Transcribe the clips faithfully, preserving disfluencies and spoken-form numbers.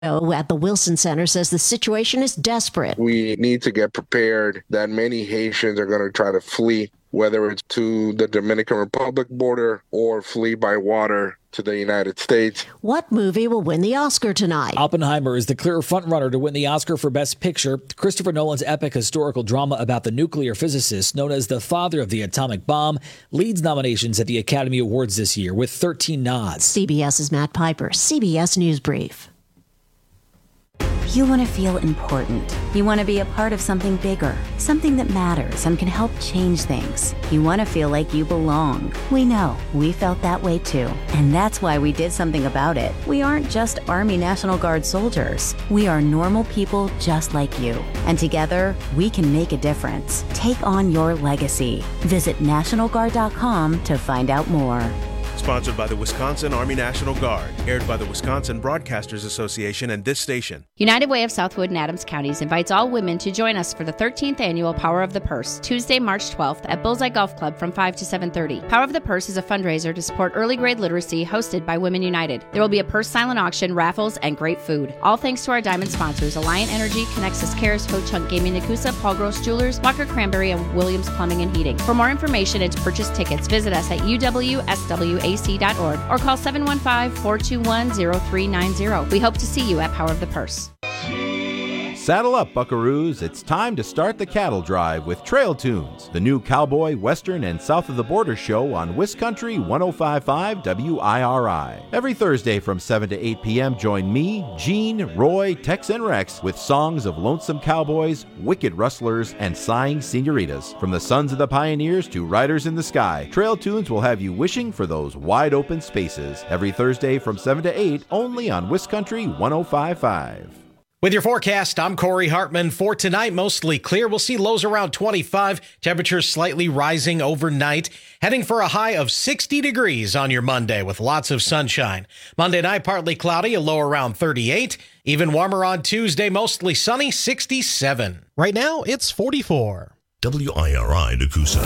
at the Wilson Center says the situation is desperate. We need to get prepared that many Haitians are going to try to flee, whether it's to the Dominican Republic border or flee by water to the United States. What movie will win the Oscar tonight? Oppenheimer is the clear frontrunner to win the Oscar for Best Picture. Christopher Nolan's epic historical drama about the nuclear physicist known as the father of the atomic bomb leads nominations at the Academy Awards this year with thirteen nods. CBS's Matt Piper, C B S News Brief. You want to feel important. You want to be a part of something bigger, something that matters and can help change things. You want to feel like you belong. We know. We felt that way too. And that's why we did something about it. We aren't just Army National Guard soldiers. We are normal people just like you. And together, we can make a difference. Take on your legacy. Visit National Guard dot com to find out more. Sponsored by the Wisconsin Army National Guard. Aired by the Wisconsin Broadcasters Association and this station. United Way of Southwood and Adams Counties invites all women to join us for the thirteenth Annual Power of the Purse, Tuesday, March twelfth at Bullseye Golf Club from five to seven thirty. Power of the Purse is a fundraiser to support early grade literacy hosted by Women United. There will be a purse silent auction, raffles, and great food. All thanks to our diamond sponsors, Alliant Energy, Connexus Cares, Ho Chunk Gaming Nakusa, Paul Gross Jewelers, Walker Cranberry, and Williams Plumbing and Heating. For more information and to purchase tickets, visit us at U W S W A C dot org or call seven one five, four two one, zero three nine zero. We hope to see you at Power of the Purse. Saddle up, buckaroos. It's time to start the cattle drive with Trail Tunes, the new cowboy, western, and south of the border show on WisCountry one oh five point five W I R I. Every Thursday from seven to eight p.m., join me, Gene, Roy, Tex, and Rex with songs of lonesome cowboys, wicked rustlers, and sighing senoritas. From the sons of the pioneers to riders in the sky, Trail Tunes will have you wishing for those wide open spaces. Every Thursday from seven to eight, only on WisCountry one oh five point five. With your forecast, I'm Corey Hartman. For tonight, mostly clear. We'll see lows around twenty-five, temperatures slightly rising overnight, heading for a high of sixty degrees on your Monday with lots of sunshine. Monday night, partly cloudy, a low around thirty-eight. Even warmer on Tuesday, mostly sunny, sixty-seven. Right now, it's forty-four. W I R I Nakusa.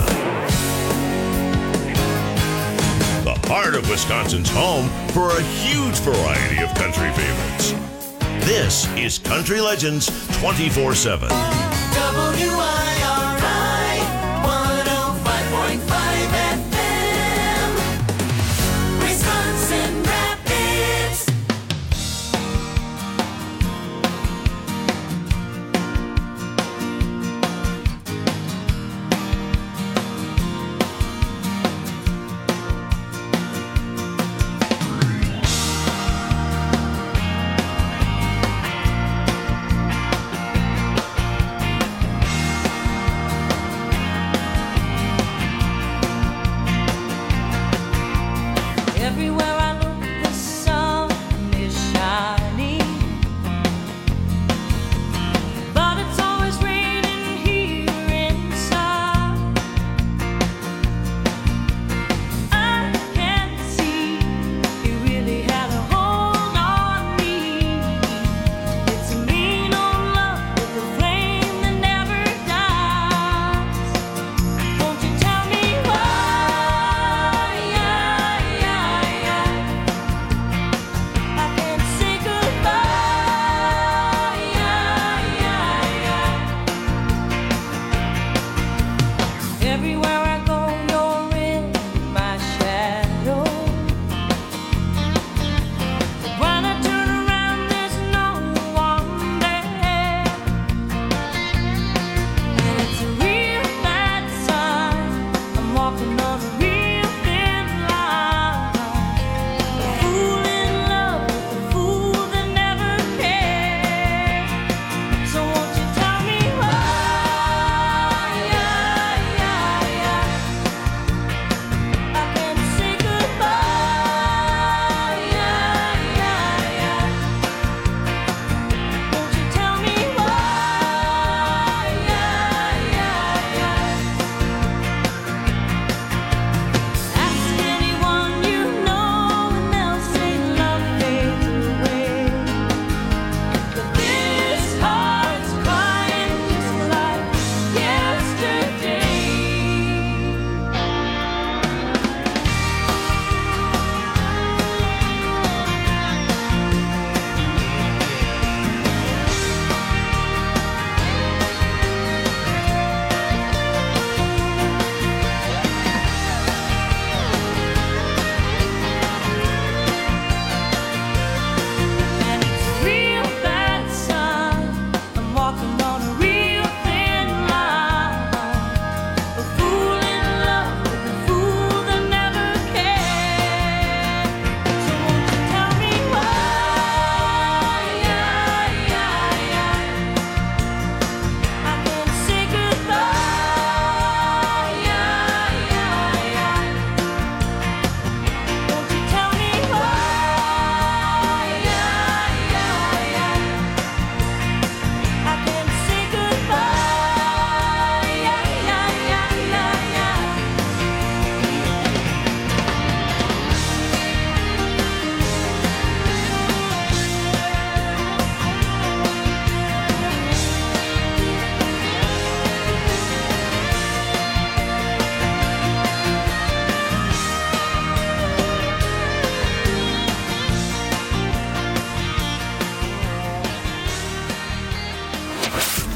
The heart of Wisconsin's home for a huge variety of country favorites. This is Country Legends twenty-four seven. W I R I one oh five point five F M. Wisconsin Rapids.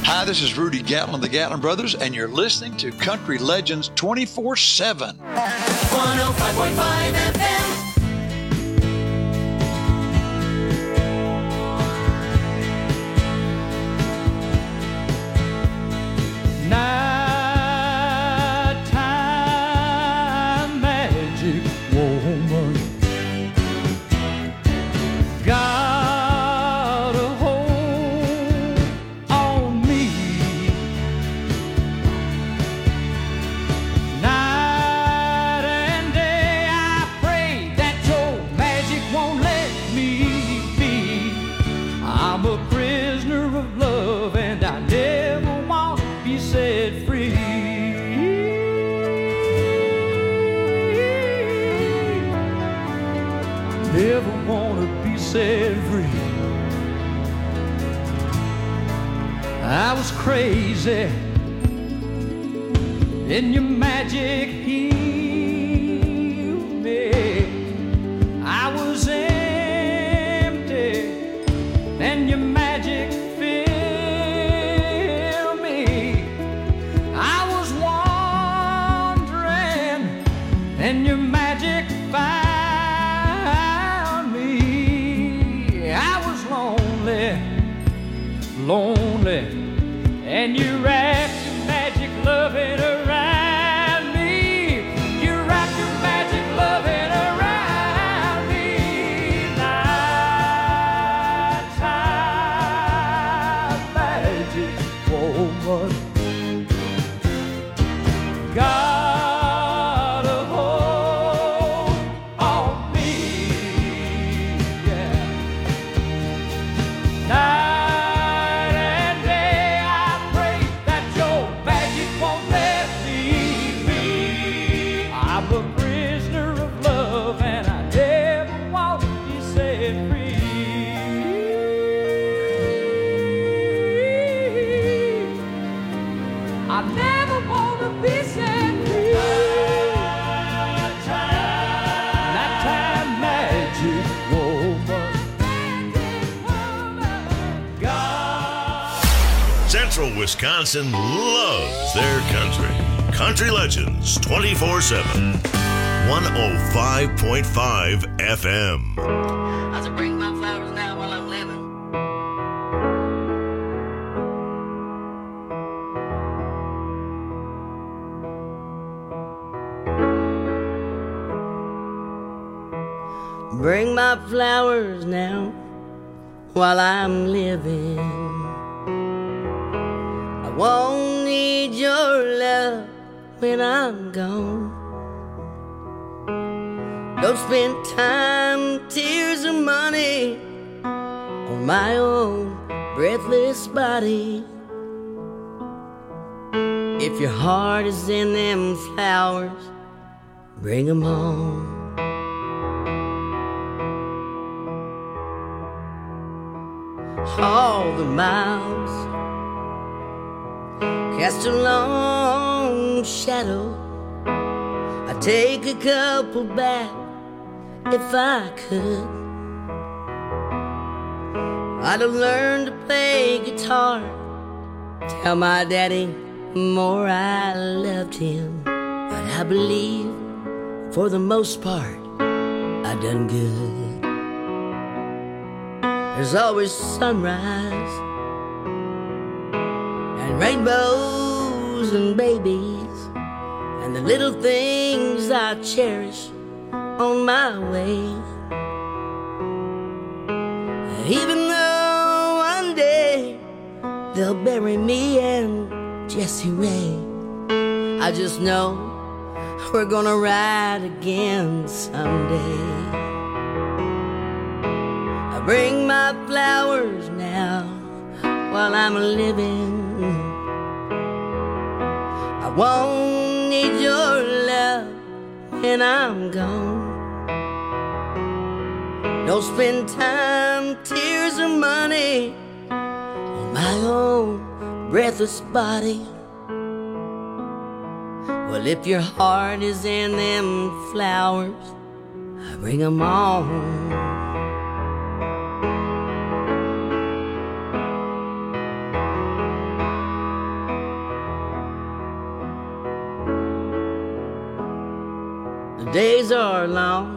Hi, this is Rudy Gatlin of the Gatlin Brothers, and you're listening to Country Legends twenty-four seven. one oh five point five F M. Nighttime magic woman got a hold on me. Night and day I pray that your magic won't let me be. I'm a prisoner of love and I never want to be set free. Never wanna be set free. I was crazy, and your magic healed me. I was empty, and your magic filled me. I was wandering, and your magic found lonely, and you wrapped your magic loving around me. You wrapped your magic loving around me. Nighttime magic woman got a hold on me. Yeah. Night Wisconsin loves their country. Country Legends twenty-four seven. one oh five point five F M. I should bring my flowers now while I'm living. Bring my flowers now while I'm living. I won't need your love when I'm gone. Don't spend time, tears, or money on my own breathless body. If your heart is in them flowers, bring them home. All the miles cast a long shadow. I'd take a couple back if I could. I'd have learned to play guitar, tell my daddy more I loved him. But I believe for the most part I done good. There's always sunrise and rainbows and babies and the little things I cherish on my way. Even though one day they'll bury me and Jessie Ray, I just know we're gonna ride again someday. I bring my flowers now while I'm living. I won't need your love when I'm gone. Don't spend time, tears, or money on my own breathless body. Well, if your heart is in them flowers, I bring them on. The days are long,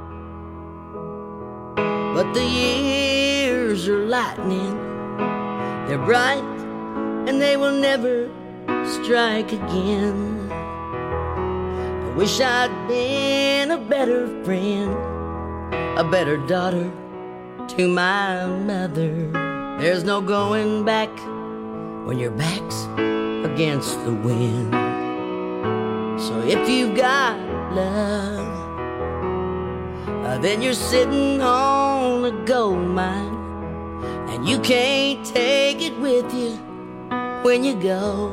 but the years are lightning. They're bright and they will never strike again. I wish I'd been a better friend, a better daughter to my mother. There's no going back when your back's against the wind. So if you've got love, uh, then you're sitting on a gold mine, and you can't take it with you when you go.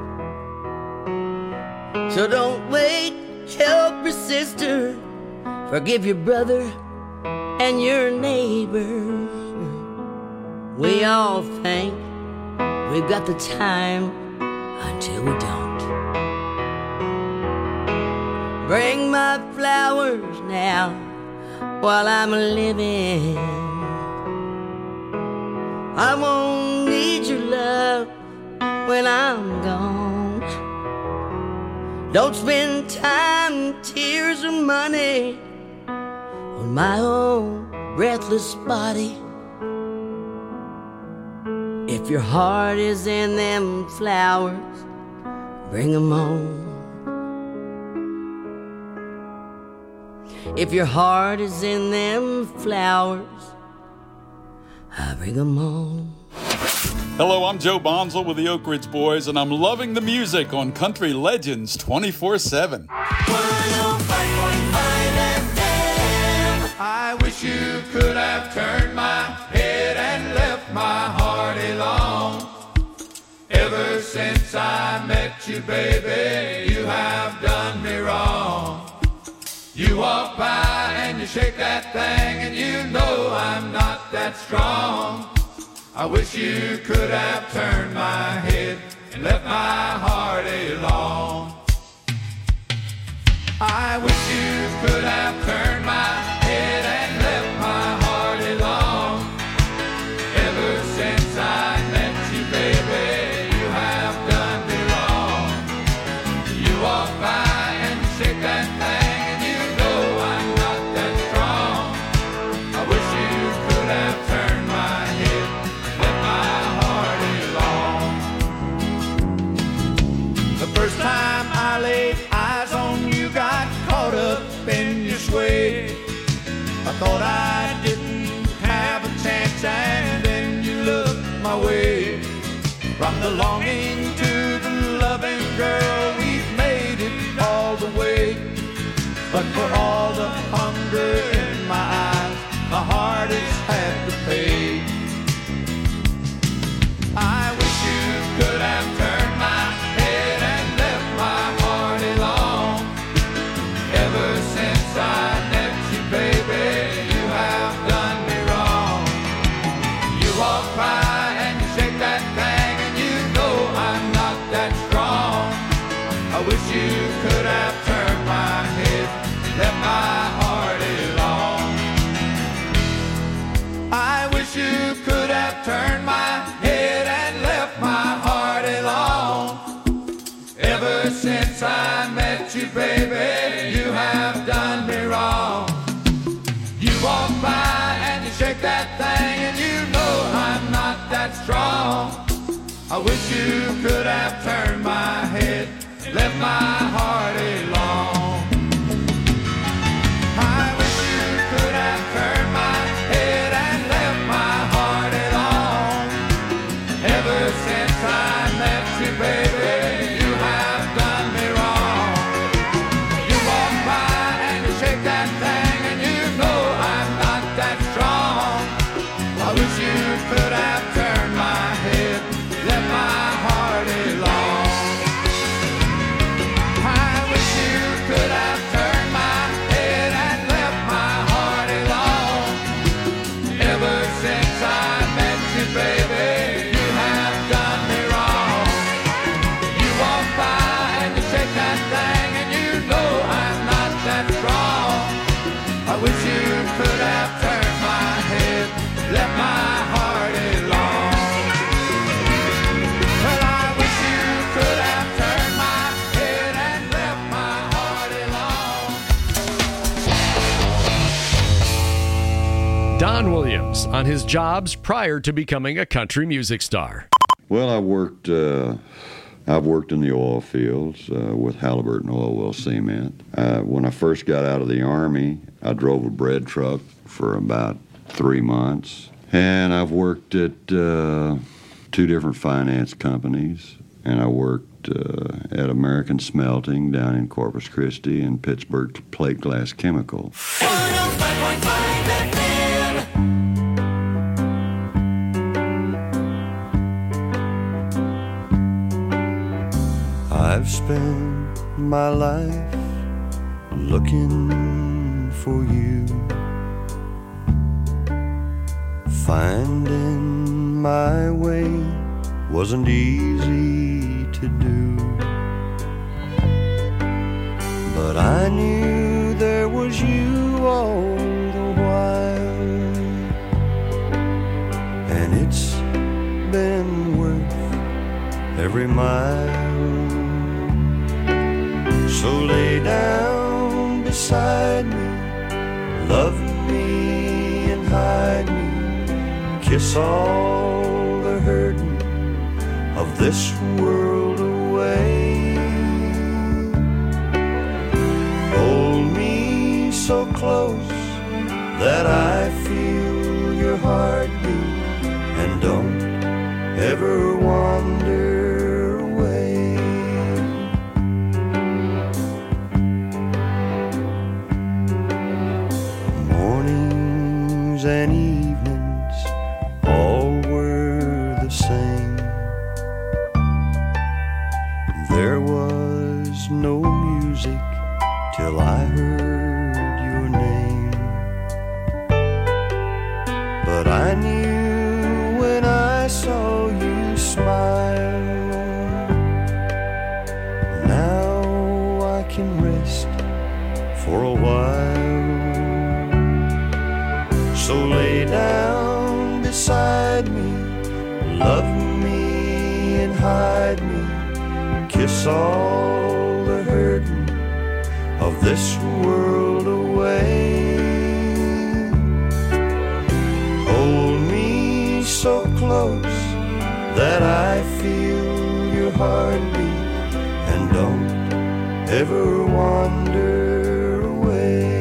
So don't wait, help your sister, forgive your brother and your neighbor. We all think we've got the time until we don't. Bring my flowers now while I'm living. I won't need your love when I'm gone. Don't spend time, tears, or money on my own breathless body. If your heart is in them flowers, bring them on. If your heart is in them flowers, I bring them on. Hello, I'm Joe Bonzel with the Oak Ridge Boys, and I'm loving the music on Country Legends twenty-four seven. I wish you could have turned my head and left my heart alone. Ever since I met you, baby, you have done me wrong. You walk by and you shake that thing, and you know I'm not that strong. I wish you could have turned my head and left my heart alone. I wish you could have turned my head and left my heart alone. Ever since I met you, baby, you have done me wrong. You walk by and you shake that thing, first time I laid eyes on you, got caught up in your sway. I thought I didn't have a chance, and then you looked my way. From the longing to the loving, girl, we've made it all the way. But for all the hunger in my eyes, my heart has had to pay. I wish you could have turned my head and left my heart alone. Ever since I met you, baby, you have done me wrong. You walk by and you shake that thing, and you know I'm not that strong. I wish you could have turned my head, left my heart alone. I wish you could have turned my head and left my heart alone. Ever since I met you, baby, you have done me wrong. You walk by and you shake that thing, and you know I'm not that strong. I wish you could have turned my head, left my heart alone. I wish you could have turned my head and left my heart alone. Ever since I met you, baby, you have done me wrong. You walk by and you shake that thing, and you know I'm not that strong. I wish you could have turned my head, left my heart alone. John Williams on his jobs prior to becoming a country music star. Well, I worked, uh, I've worked in the oil fields uh, with Halliburton Oil Well Cement. Uh, when I first got out of the Army, I drove a bread truck for about three months. And I've worked at uh, two different finance companies. And I worked uh, at American Smelting down in Corpus Christi and Pittsburgh Plate Glass Chemical. I've spent my life looking for you, finding my way wasn't easy to do, but I knew there was you all the while, and it's been worth every mile. So lay down beside me, love me and hide me, kiss all the hurting of this world away. Hold me so close that I feel your heartbeat, and don't ever wander away. Mornings and evenings all were the same. There was no music till I heard your name, but I knew when I saw you smile. Now I can rest for a while. So lay down beside me, love me and hide me, kiss all the hurting of this world away. Hold me so close that I feel your heartbeat, and don't ever wander away.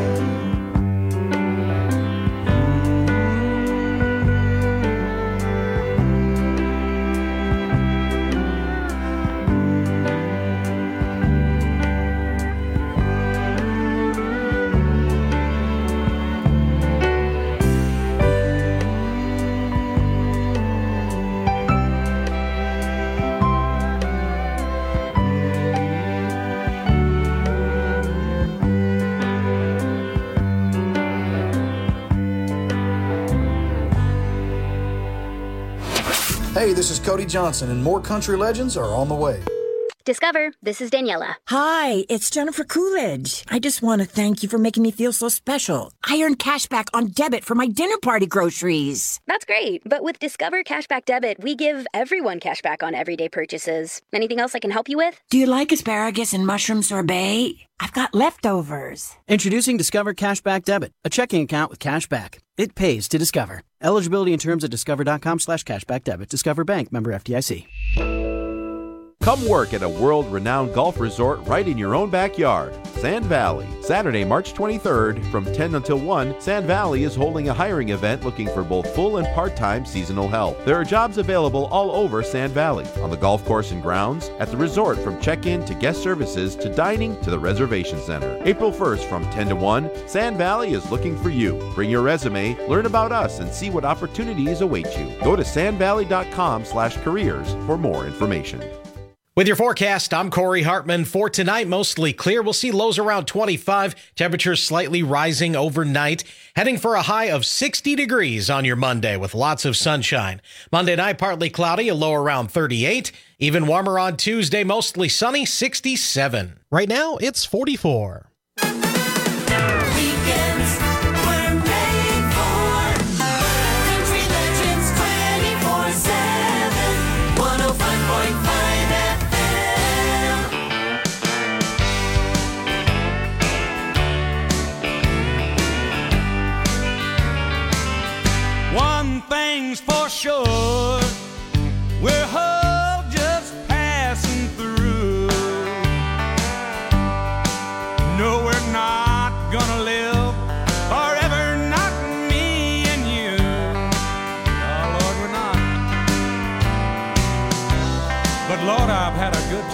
Hey, this is Cody Johnson, and more country legends are on the way. Discover, this is Daniela. Hi, it's Jennifer Coolidge. I just want to thank you for making me feel so special. I earned cash back on debit for my dinner party groceries. That's great, but with Discover Cashback Debit, we give everyone cash back on everyday purchases. Anything else I can help you with? Do you like asparagus and mushroom sorbet? I've got leftovers. Introducing Discover Cashback Debit, a checking account with cash back. It pays to Discover. Eligibility and terms at discover.com slash cashback debit. Discover Bank, member F D I C. Come work at a world-renowned golf resort right in your own backyard. Sand Valley. Saturday, March twenty-third, from ten until one, Sand Valley is holding a hiring event looking for both full and part-time seasonal help. There are jobs available all over Sand Valley, on the golf course and grounds, at the resort from check-in to guest services to dining to the reservation center. April first from ten to one, Sand Valley is looking for you. Bring your resume, learn about us, and see what opportunities await you. Go to sandvalley.com slash careers for more information. With your forecast, I'm Corey Hartman. For tonight, mostly clear. We'll see lows around twenty-five, temperatures slightly rising overnight, heading for a high of sixty degrees on your Monday with lots of sunshine. Monday night, partly cloudy, a low around thirty-eight. Even warmer on Tuesday, mostly sunny, sixty-seven. Right now, it's forty-four.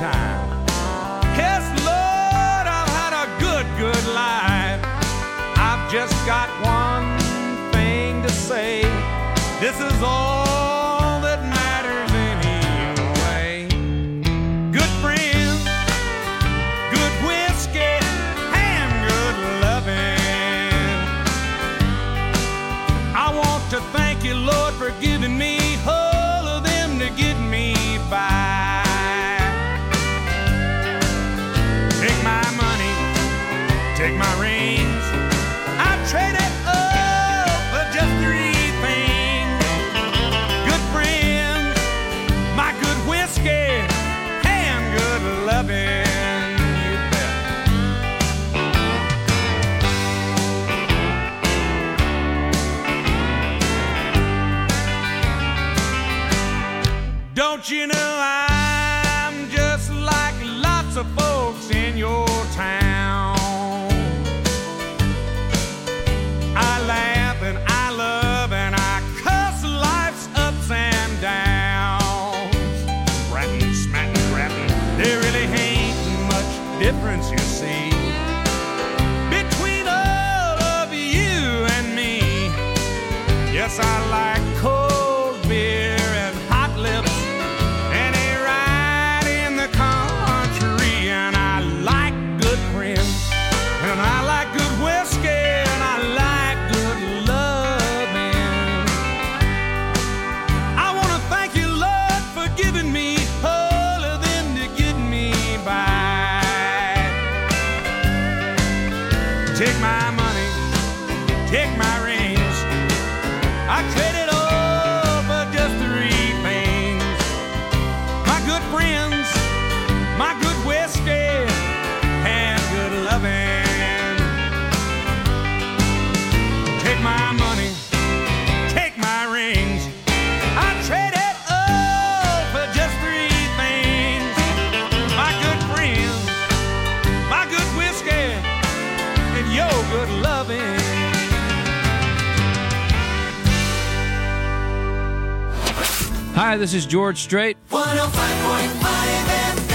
time. Yes, Lord, I've had a good, good life. I've just got one thing to say. This is all that matters anyway. Good friends, good whiskey, and good loving. I want to thank you, Lord, for giving me all of them to get me by. Take my money, take my rings, I trade it all for just three things. Good friends, my good whiskey, and good loving. You bet. Don't you know I'm just like lots of folks in your town? I laugh and I love and I cuss life's ups and downs. Ratting, smatting, rapping, there really ain't much difference, you see, between all of you and me. Yes, I like cold beer and hot lips and a ride in the country, and I like good friends, and I like good whiskey, and I like good loving. I want to thank you, Lord, for giving me all of them to get me by. Take my money, take my rings, I trade it all for just three things. My good friends, my good whiskey, and good loving. Take my money, take my rings, I trade it all for just three things. My good friends, my good whiskey, and your good loving. Hi, this is George Strait. one oh five point five F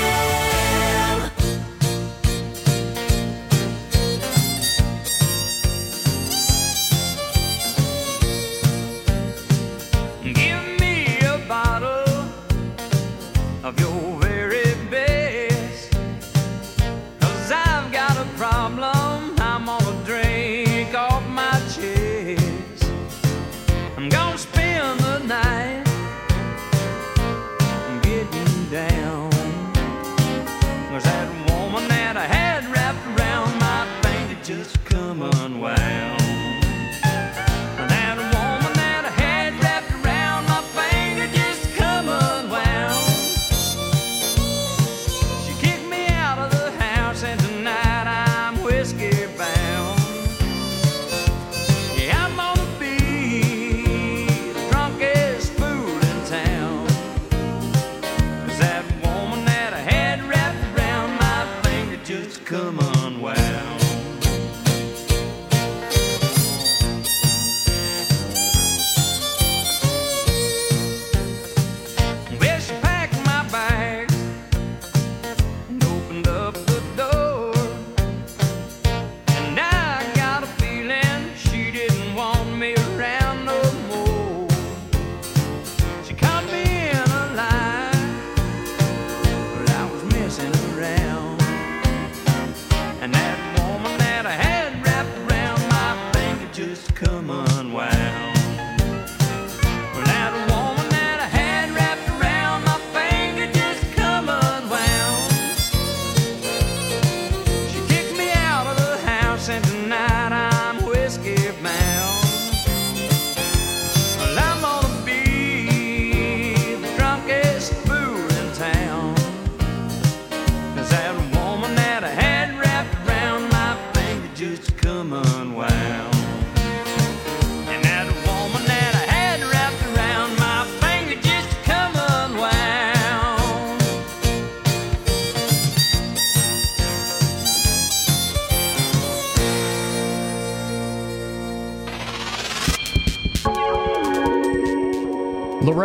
M. Give me a bottle of your very best, 'cause I've got a problem I'm gonna drink off my chest. I'm gonna spend the night getting down, 'cause that woman that I had wrapped around my finger just come unwound. That woman that I had wrapped around my finger just come unwound.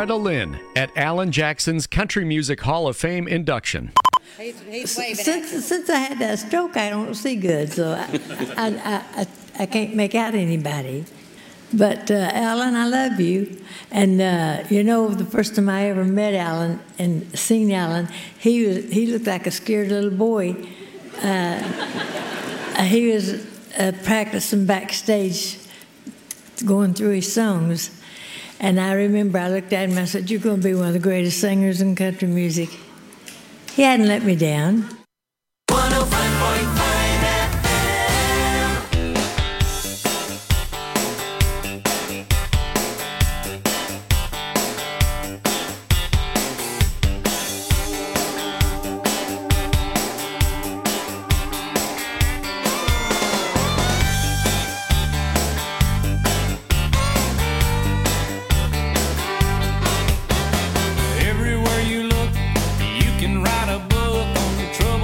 Loretta Lynn at Alan Jackson's Country Music Hall of Fame induction. He's, he's since, since I had that stroke, I don't see good, so I, I, I, I, I can't make out anybody. But, uh, Alan, I love you. And, uh, you know, the first time I ever met Alan and seen Alan, he was he looked like a scared little boy. Uh, he was uh, practicing backstage, going through his songs. And I remember I looked at him and I said, "You're going to be one of the greatest singers in country music." He hadn't let me down. one oh five point five Everywhere you look, you can write a book on the trouble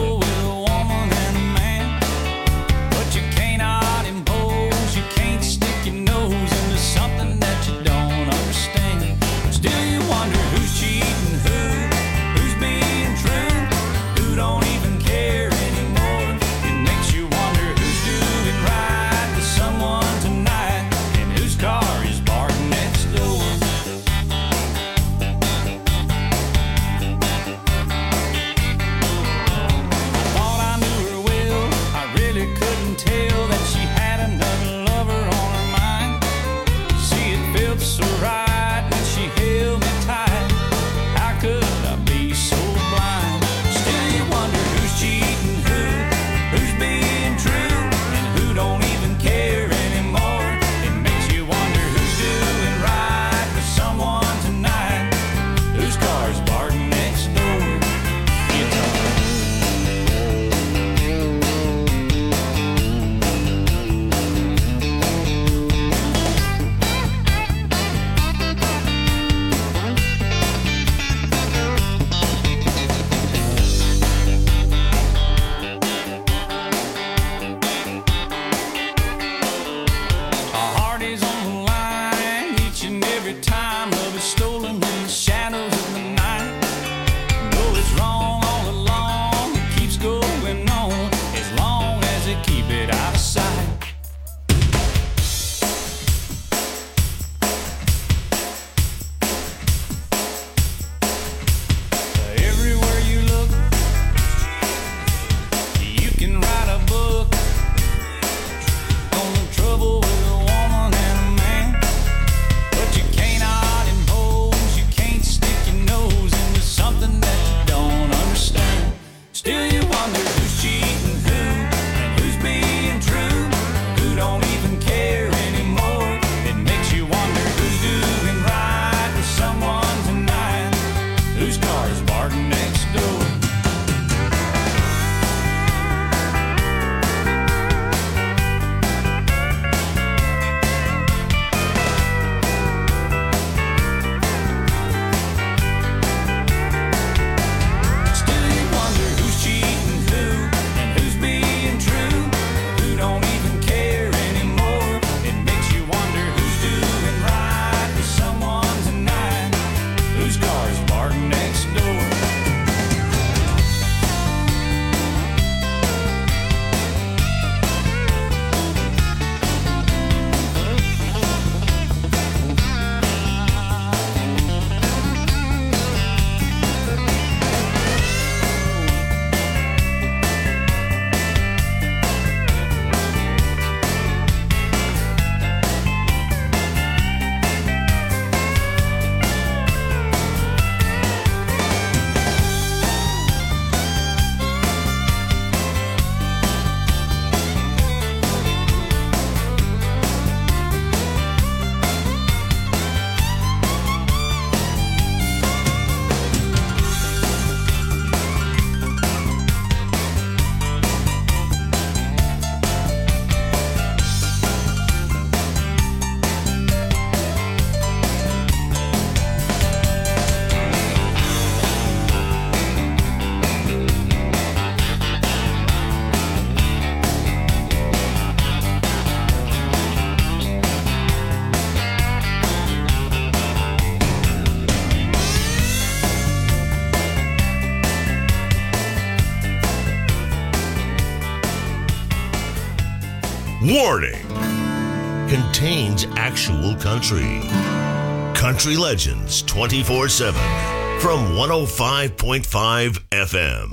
Warning! Contains actual country. Country Legends twenty-four seven from one oh five point five F M.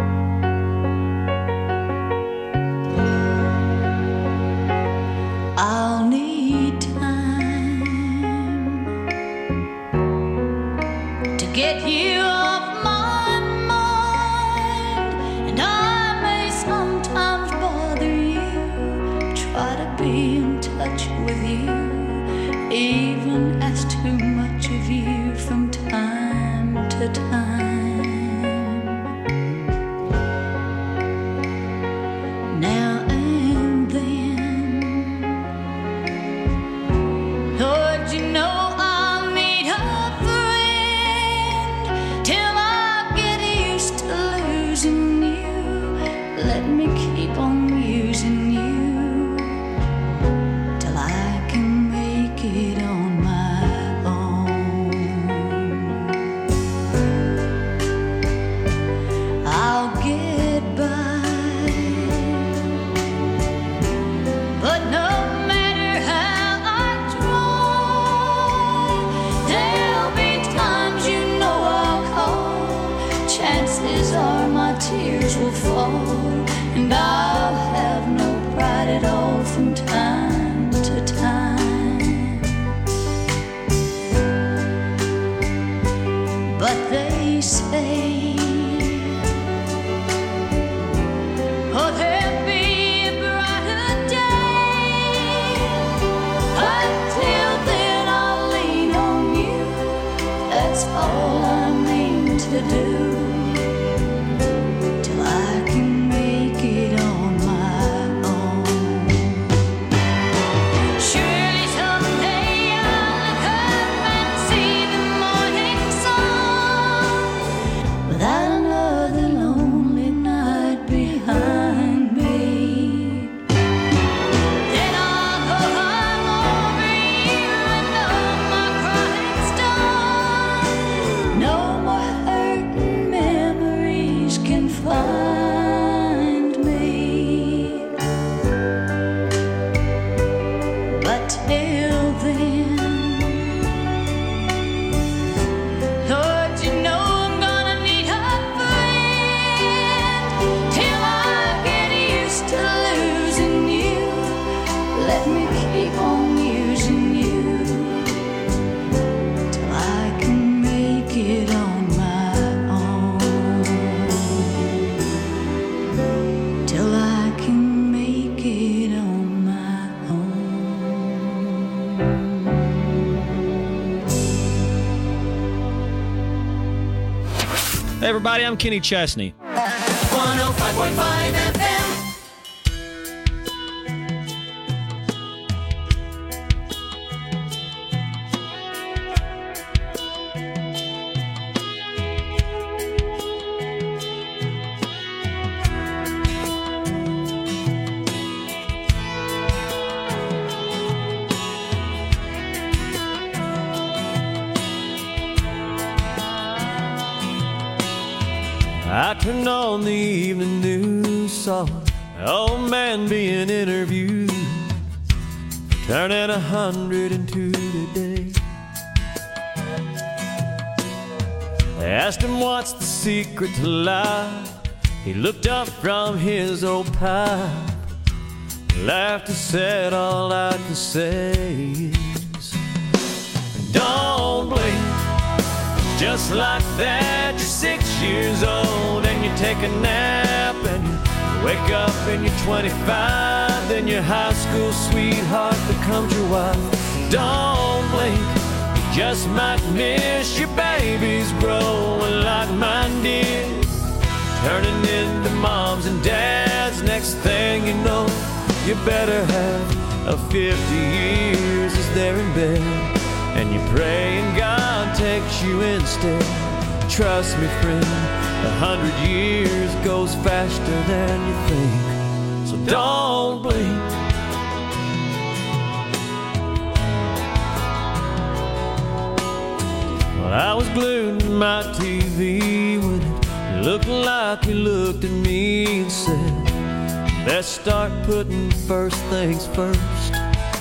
I'll need time to get you off my mind, and I may sometimes bother you, try to be in touch with you, even ask too much of you from time to time. Now and then, Lord, you know I'll need a friend till I get used to losing you. Let me keep on using you till I can make it on my own. I'll get by, but no matter how I try, there'll be times you know I'll call. Chances are my tears will fall, and I'll have no pride at all from time to time. But they say, oh, there'll be a brighter day. Until then, I'll lean on you. That's all I mean to do, till I can make it on my own. Surely someday I'll look up and see the morning sun, without another lonely night behind me. Then I'll go home over you and all my crying's done. No more hurting memories can find me. But till then, Lord, you know I'm gonna need a friend till I get used to losing you. Let me keep on using you till I can make it on my own. Till I can make it on my Hey everybody, I'm Kenny Chesney. one oh five point five F M. I turned on the evening news, saw an old man being interviewed, turning a hundred and two today. They asked him what's the secret to life. He looked up from his old pipe, laughed and said, all I can say is, don't blink. Just like that, you're six years old and you take a nap and you wake up and you're twenty-five. Then your high school sweetheart becomes your wife. Don't blink, you just might miss your babies growing like mine did, turning into moms and dads. Next thing you know, you better have a fifty years as they're in bed, and you pray and God takes you instead. Trust me, friend, a hundred years goes faster than you think. So don't blink. Well, I was glued to my T V when it looked like you looked at me and said, let's start putting first things first.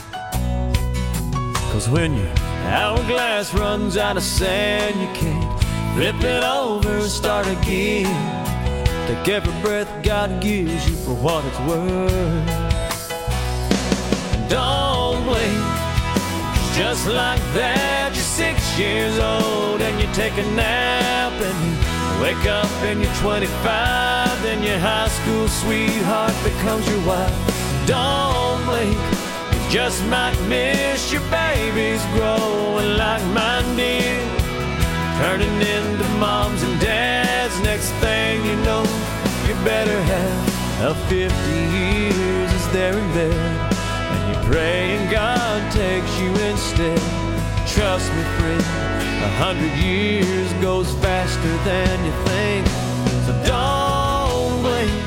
Cause when your hourglass runs out of sand, you can't flip it over and start again. Take every breath God gives you for what it's worth. Don't blink, just like that you're six years old and you take a nap and you wake up and you're twenty-five. Then your high school sweetheart becomes your wife. Don't blink, you just might miss your babies growing like mine did, turning into moms and dads. Next thing you know, you better have a fifty years is there in bed, and you're praying God takes you instead. Trust me, friend, a hundred years goes faster than you think. So don't blink.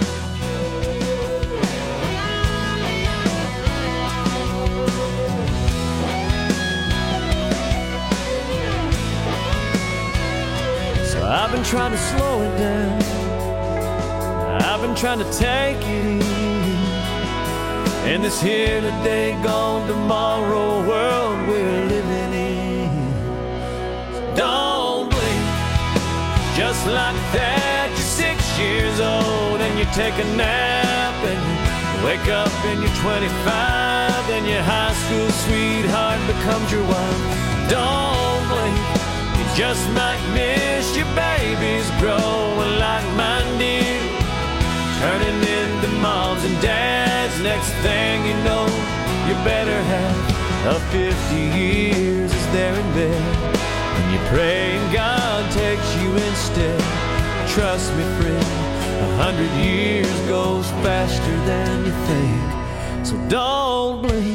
So I've been trying to slow it down, I've been trying to take it easy in this here today, gone tomorrow world we're living in. So don't blink, just like that you're six years old and you take a nap and you wake up and you're twenty-five. Then your high school sweetheart becomes your wife. Don't blink, you just might miss your babies growing like mine did, turning into moms and dads. Next thing you know, you better have a fifty years is there in bed, and you're praying God takes you instead. Trust me, friend, a hundred years goes faster than you think. So don't blink.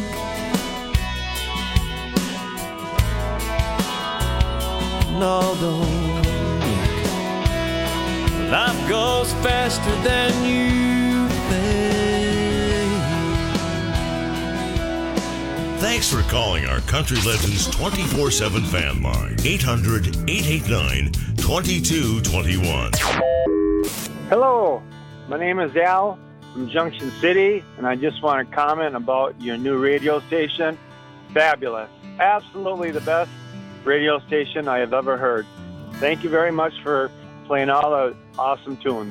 No, don't blink. Life goes faster than you think. Thanks for calling our Country Legends twenty-four seven fan line. eight hundred, eight eight nine, two two two one. Hello, my name is Al from Junction City, and I just want to comment about your new radio station. Fabulous. Absolutely the best radio station I have ever heard. Thank you very much for playing all the awesome tunes.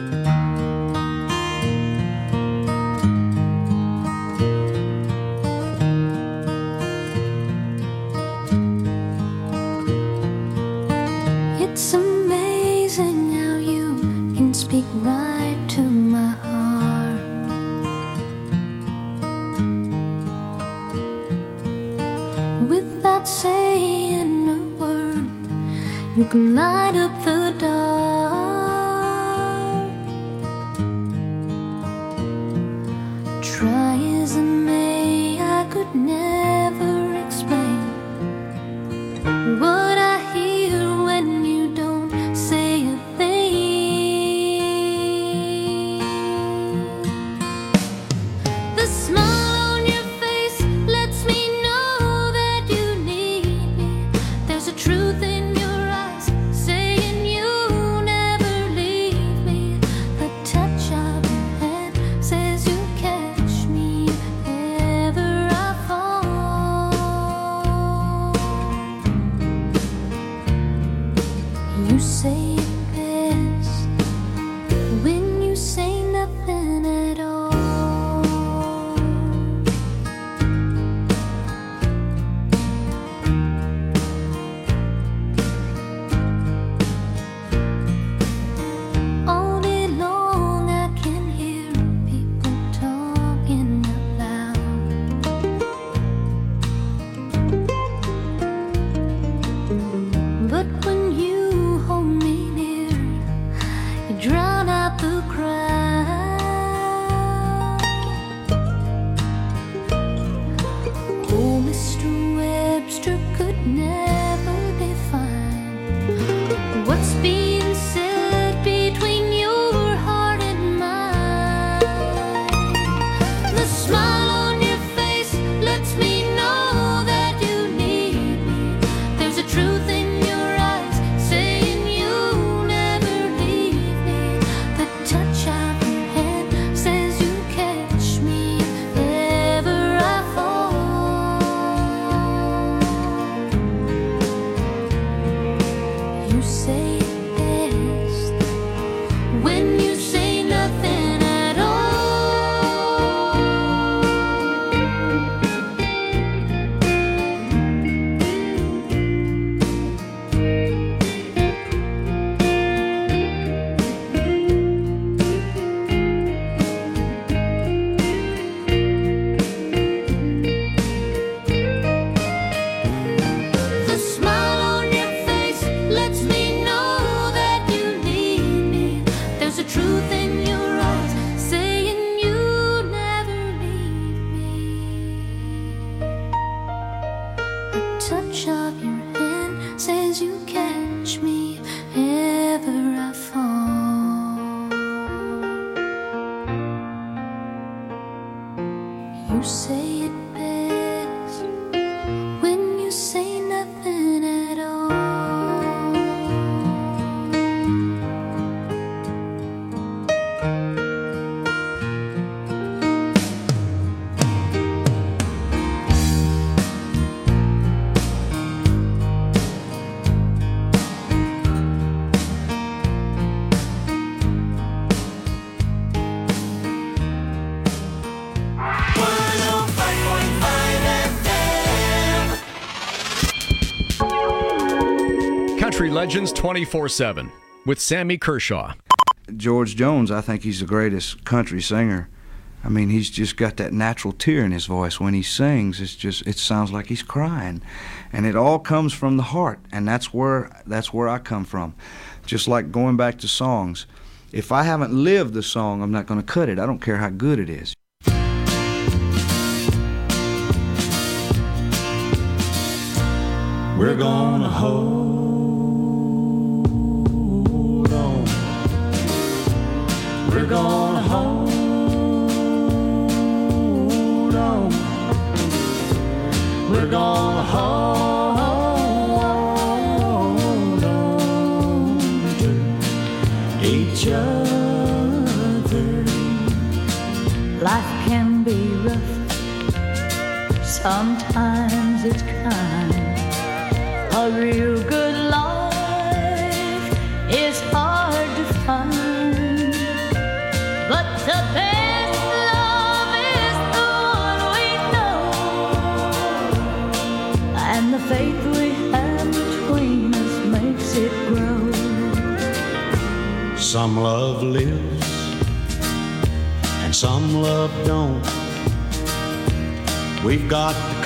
It's amazing how you can speak right to my heart. Without saying a word, you can light up the dark. Try as I may, I could never explain what I hear when you don't say a thing. The smile on your face lets me know that you need me. There's a truth in your eyes saying you never leave me. The touch of your hand says you catch me if ever I fall. You say it best when you say nothing at all. All day long I can hear people talking out loud, but when you hold me near, You say it best when you say nothing at all. The smile on your face lets me know that you need me. There's a truth in your eyes saying you never leave me. A touch of your hand says you catch me if ever I fall. You say it best when you say nothing at all. Country Legends twenty-four seven with Sammy Kershaw. George Jones, I think he's the greatest country singer. I mean, he's just got that natural tear in his voice. When he sings, it's just, it sounds like he's crying. And it all comes from the heart, and that's where, that's where I come from. Just like going back to songs. If I haven't lived the song, I'm not going to cut it. I don't care how good it is. We're gonna hold on. We're gonna hold on. We're gonna hold on to each other. Life can be rough, sometimes it's kind. A real good life is hard to find, but the best love is the one we know, and the faith we have between us makes it grow. Some love lives and some love don't. We've got the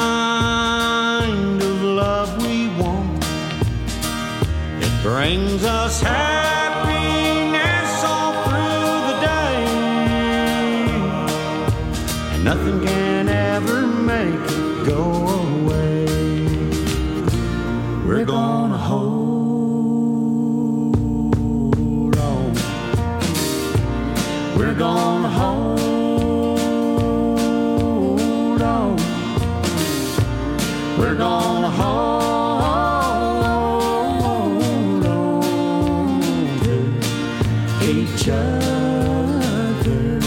kind of love we want. It brings us happiness all through the day, and nothing can ever make it go away. We're gonna hold on. We're gonna hold on. We're gonna hold on to each other.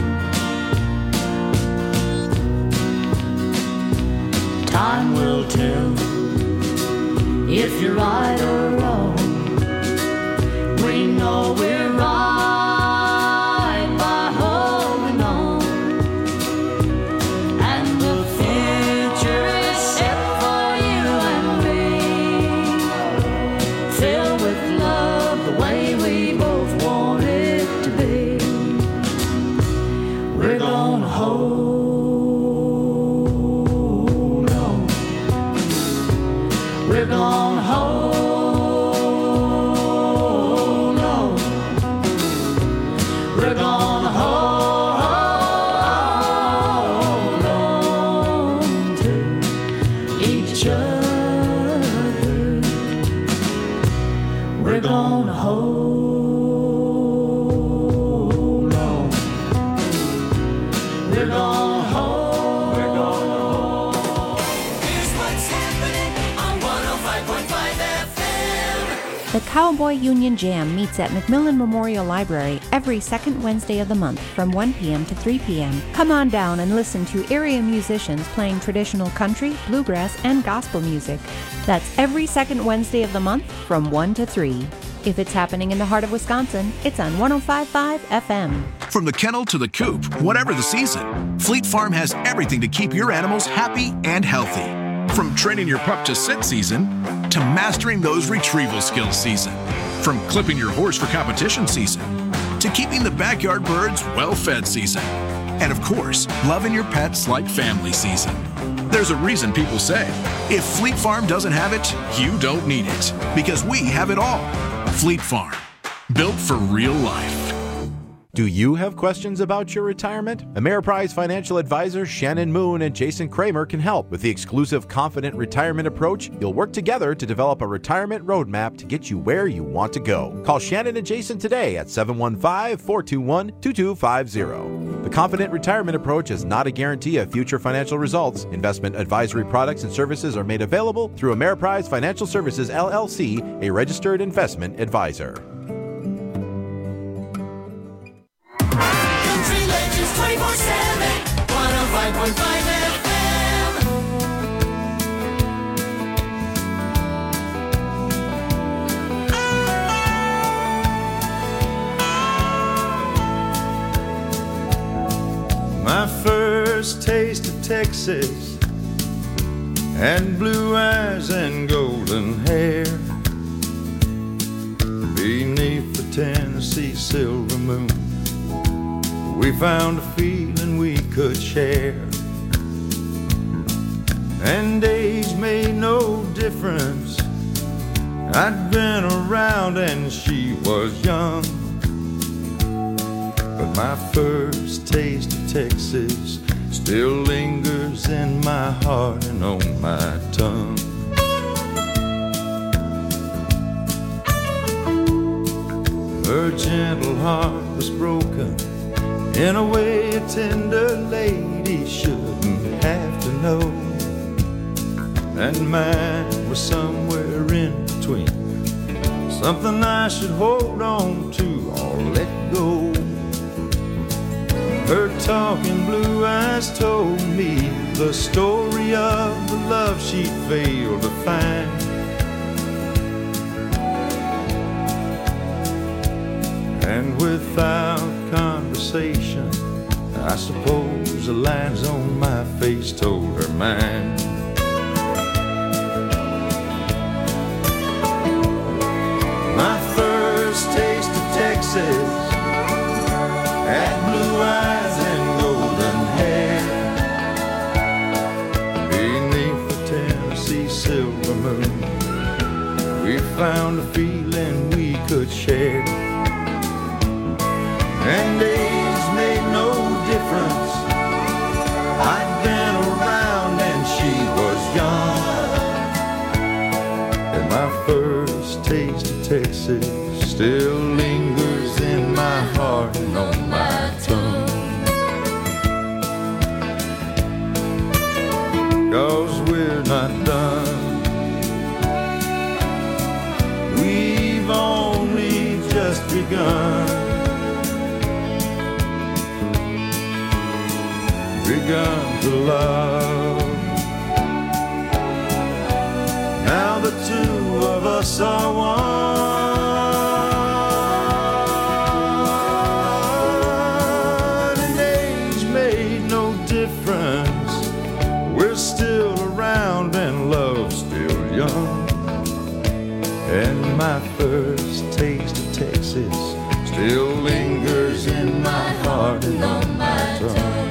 Time will tell if you're right or wrong. We know we're right by holding on, and the future is set for you and me, filled with love the way we both want it to be. We're gonna hold on. We're gonna hold on. We're gonna hold on to each other. We're gonna hold on. We're gonna hold. We're gonna hold. Here's what's happening on one oh five point five F M. The Cowboy Union Jam meets at McMillan Memorial Library every second Wednesday of the month from one p.m. to three p.m. Come on down and listen to area musicians playing traditional country, bluegrass, and gospel music. That's every second Wednesday of the month from one to three. If it's happening in the heart of Wisconsin, it's on one oh five point five F M. From the kennel to the coop, whatever the season, Fleet Farm has everything to keep your animals happy and healthy. From training your pup to sit season, to mastering those retrieval skills season. From clipping your horse for competition season, to keeping the backyard birds well-fed season. And of course, loving your pets like family season. There's a reason people say, if Fleet Farm doesn't have it, you don't need it. Because we have it all. Fleet Farm, built for real life. Do you have questions about your retirement? Ameriprise financial advisors Shannon Moon and Jason Kramer can help. With the exclusive Confident Retirement Approach, you'll work together to develop a retirement roadmap to get you where you want to go. Call Shannon and Jason today at seven one five, four two one, two two five zero. The Confident Retirement Approach is not a guarantee of future financial results. Investment advisory products and services are made available through Ameriprise Financial Services, L L C, a registered investment advisor. twenty-four seven, one oh five point five F M. My first taste of Texas had blue eyes and golden hair beneath the Tennessee silver moon. We found a feeling we could share, and age made no difference. I'd been around and she was young, but my first taste of Texas still lingers in my heart and on my tongue. Her gentle heart was broken in a way a tender lady shouldn't have to know, and mine was somewhere in between, something I should hold on to or let go. Her talking blue eyes told me the story of the love she'd failed to find, and without conversation, I suppose the lines on my face told her mine. My first taste of Texas had blue eyes and golden hair beneath the Tennessee silver moon. We found a feeling we could share, and age made no difference. I'd been around and she was young, and my first taste of Texas still lingers in my heart and on my tongue. 'Cause we're not done, we've only just begun. Begun to love. Now the two of us are one, and age made no difference. We're still around and love's still young, and my first taste of Texas still lingers in my heart and on my tongue.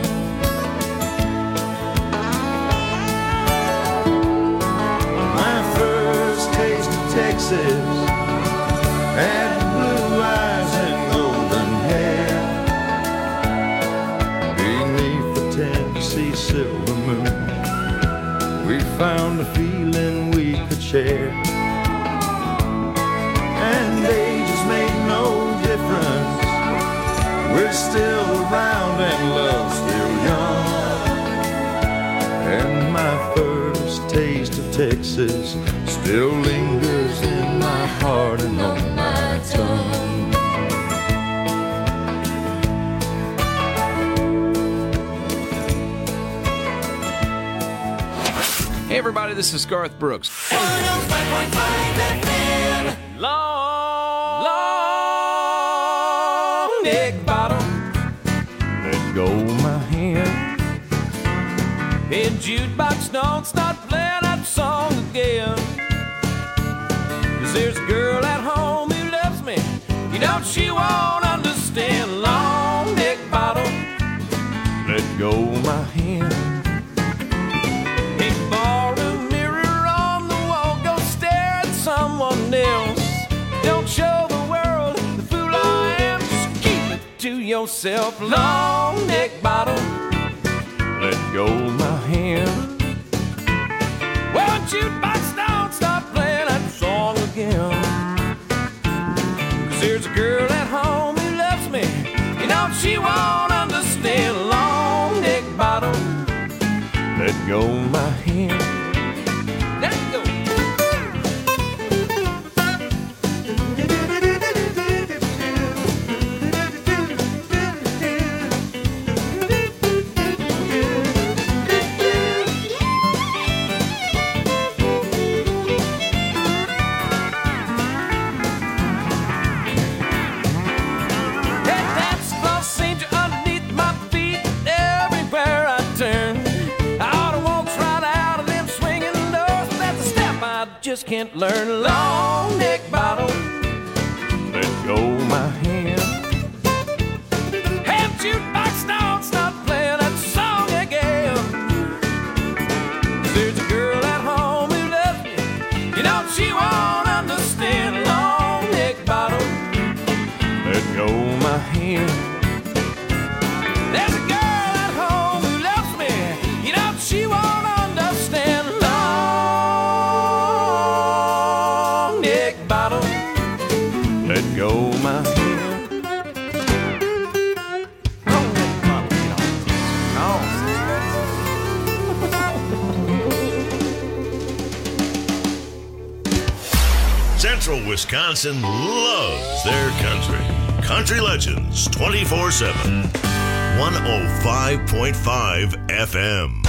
Texas had blue eyes and golden hair beneath the Tennessee silver moon. We found a feeling we could share, and ages made no difference. We're still around and love's still young, and my first taste of Texas still lingers in my heart and everybody, this is Garth Brooks. one oh five point five F M. Long, long neck bottom, let go my hand. Hey, jukebox, don't start playing that song again. 'Cause there's a girl at home who loves me, you know she won't understand. Long neck bottom, let go my hand. Hey, borrow a mirror on the wall, go stare at someone else. Don't show the world the fool I am, just keep it to yourself. Long neck bottom, let go my hand. Well, jukebox, don't stop playing that song again. 'Cause there's a girl at home who loves me, you know she won't understand. Long neck bottom, let go my hand. Let go. Hey, that's Los Saint underneath my feet everywhere I turn. I ought to walk right out of them swinging doors, but that's a step I just can't learn. Long neck bottom, let go my hand. Hey, jukebox, don't stop playing that song again. 'Cause there's a girl at home who loves me, you know she won't understand. Long neck bottom, let go my hand. There's a girl at home who loves me, you know she won't understand. Long neck bottom, let go my hand. Long neck bottom, you know. Central Wisconsin loves their country. Country Legends twenty-four seven. one oh five point five F M.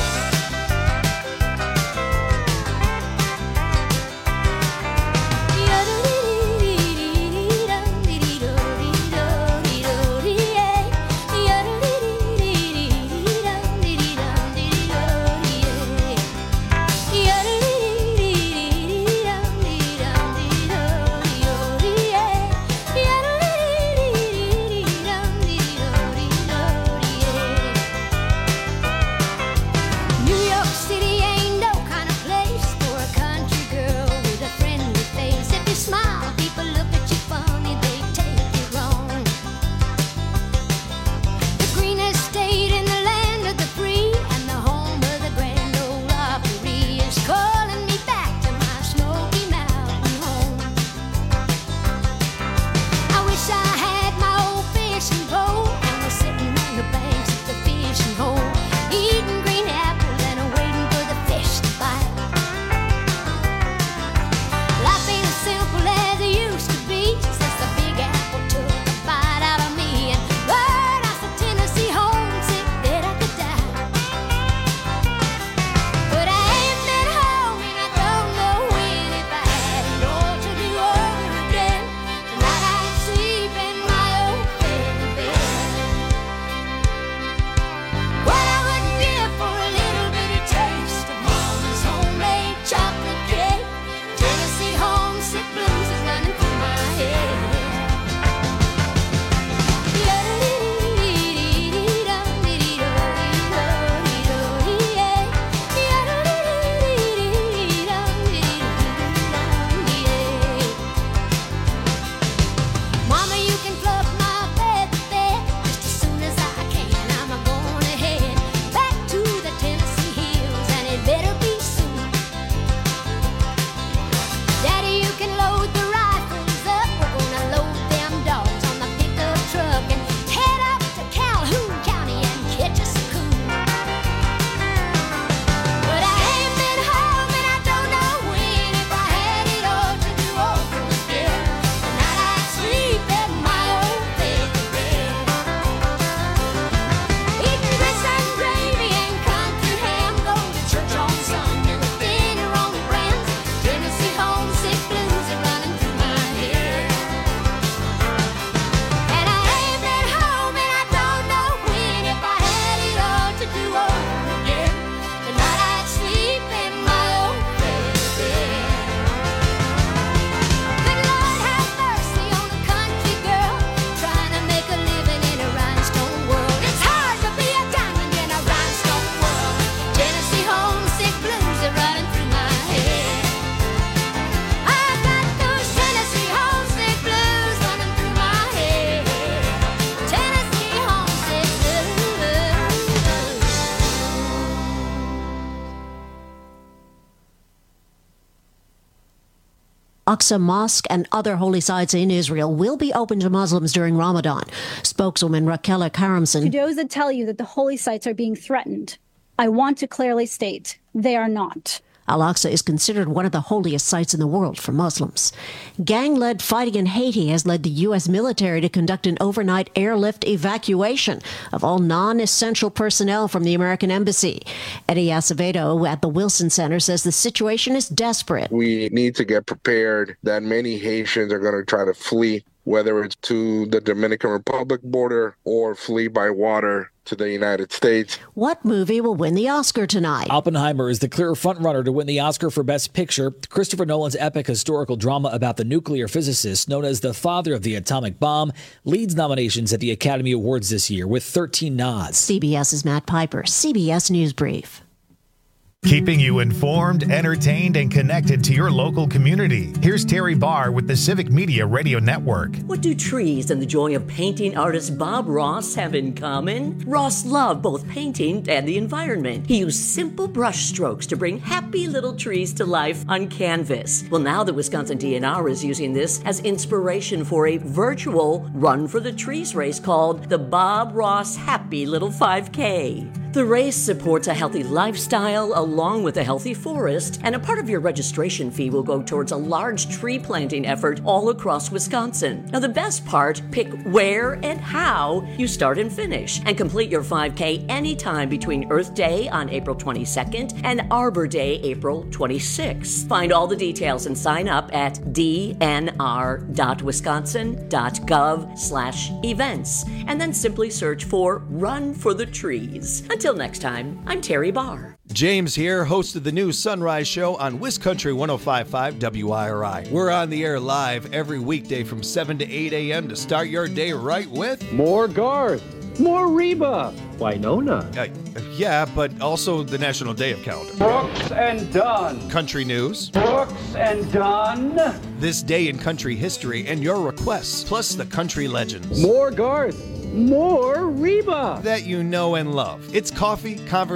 Al-Aqsa Mosque and other holy sites in Israel will be open to Muslims during Ramadan. Spokeswoman Raquel Karamson. To those that tell you that the holy sites are being threatened, I want to clearly state they are not. Al-Aqsa is considered one of the holiest sites in the world for Muslims. Gang-led fighting in Haiti has led the U S military to conduct an overnight airlift evacuation of all non-essential personnel from the American embassy. Eddie Acevedo at the Wilson Center says the situation is desperate. We need to get prepared that many Haitians are going to try to flee, whether it's to the Dominican Republic border or flee by water to the United States. What movie will win the Oscar tonight? Oppenheimer is the clear frontrunner to win the Oscar for Best Picture. Christopher Nolan's epic historical drama about the nuclear physicist known as the father of the atomic bomb leads nominations at the Academy Awards this year with thirteen nods. CBS's Matt Piper, C B S News Brief. Keeping you informed, entertained, and connected to your local community. Here's Terry Barr with the Civic Media Radio Network. What do trees and the joy of painting artist Bob Ross have in common? Ross loved both painting and the environment. He used simple brush strokes to bring happy little trees to life on canvas. Well, now the Wisconsin D N R is using this as inspiration for a virtual Run for the Trees race called the Bob Ross Happy Little five K. The race supports a healthy lifestyle along with a healthy forest, and a part of your registration fee will go towards a large tree planting effort all across Wisconsin. Now, the best part, pick where and how you start and finish, and complete your five K anytime between Earth Day on April twenty-second and Arbor Day, April twenty-sixth. Find all the details and sign up at d n r dot wisconsin dot gov slash events, and then simply search for Run for the Trees. Until next time, I'm Terry Barr. James here, host of the new Sunrise Show on WisCountry one oh five point five W I R I. We're on the air live every weekday from seven to eight a.m. to start your day right with more Garth, more Reba, Winona. Uh, yeah, but also the National Day of Calendar. Brooks and Dunn. Country news. Brooks and Dunn. This day in country history and your requests, plus the country legends. More Garth, more Reba. That you know and love. It's coffee, conversation.